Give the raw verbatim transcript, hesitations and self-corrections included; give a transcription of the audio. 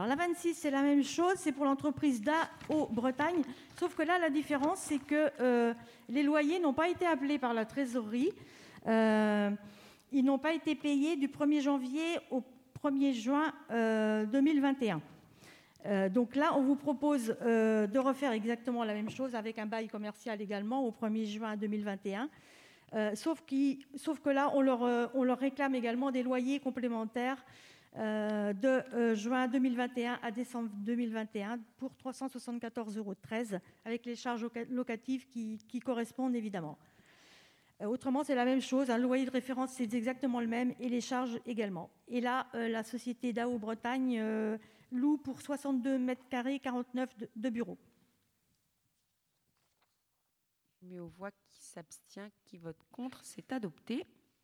Alors la vingt-six, c'est la même chose, c'est pour l'entreprise d'A O Bretagne, sauf que là, la différence, c'est que euh, les loyers n'ont pas été appelés par la trésorerie. Euh, ils n'ont pas été payés du premier janvier au premier juin euh, deux mille vingt et un. Euh, donc là, on vous propose euh, de refaire exactement la même chose avec un bail commercial également au premier juin deux mille vingt et un. Euh, sauf, sauf que là, on leur, euh, on leur réclame également des loyers complémentaires euh, de euh, juin deux mille vingt et un à décembre deux mille vingt et un pour trois cent soixante-quatorze euros treize avec les charges locatives qui, qui correspondent évidemment. Euh, autrement, c'est la même chose. Un loyer de référence, c'est exactement le même et les charges également. Et là, euh, la société d'A O Bretagne euh, loue pour soixante-deux mètres carrés, quarante-neuf de, de bureaux. Je mets aux voix qui s'abstient, qui vote contre. C'est adopté.